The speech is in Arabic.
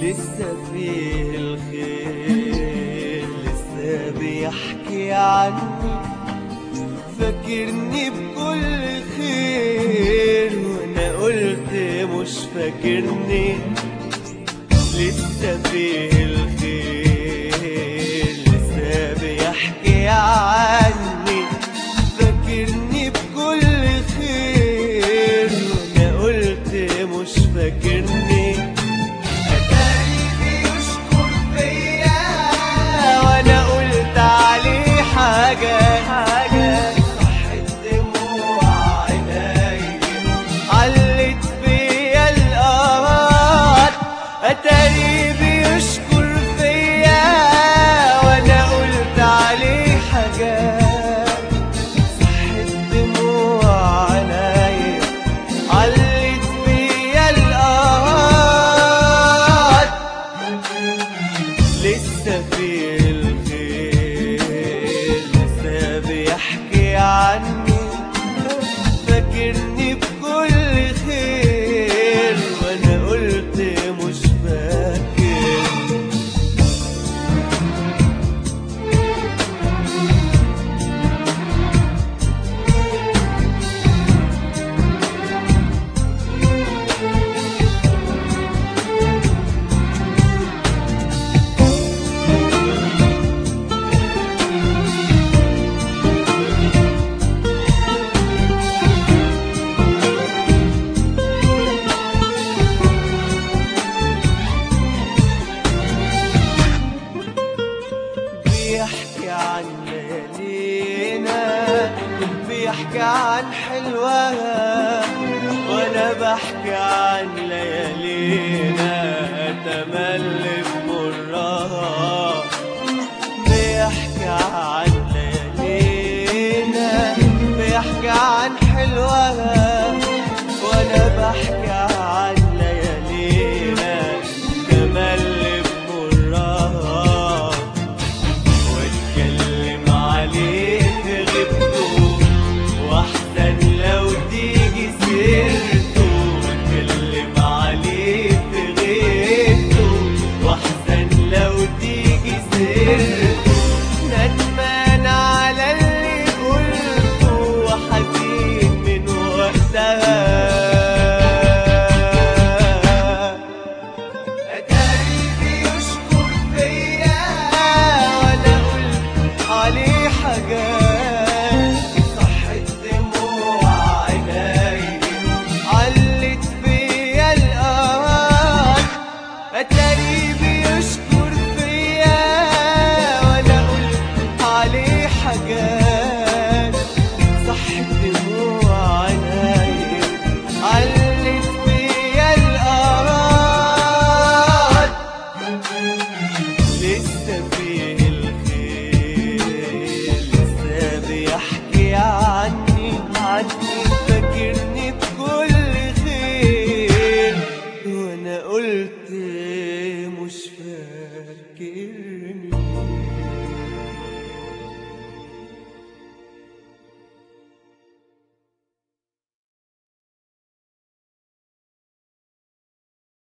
لسه فيه الخير، لسه بيحكي عني، فاكرني بكل خير وانا قلت مش فاكرني. لسه فيه الخير، لسه بيحكي عني، فاكرني بكل خير وانا قلت مش فاكرني. اتاري بيشكر فيا وانا قلت عليه حاجات صحت دموع عينيا، علت بيا القهر. اتاري بيشكر فيا وانا قلت عليه حاجات صحت دموع عينيا، علت بيا القهر. لسه فيه الخير، لسه بيحكي عني، فاكرني بكل خير وانا قلت مش فاكر. بيحكي عن ليالينا، بيحكي عن حلوها، وانا بحكي عن ليالينا تملي بمرها. بيحكي عن ليالينا، بيحكي عن حلوها، وانا بحكي عن ليالينا تملي بمرها. واتكلم عليه في غيبته، واحسن لو تيجي سيرته. واتكلم عليه في غيبته، واحسن لو تيجي سيرته. ندمان على اللي قلته، وحزين من وقتها. اتاري بيشكر فيا وانا قلت عليه حاجات صحت دموع عينيا، علت بيا القهر. اتاري بيشكر فيا وانا قلت عليه حاجات صحت دموع عينيا، علت بيا القهر. لسه فيه الخير، لسه بيحكي عني، فاكرني بكل خير وانا قلت مش فاكر.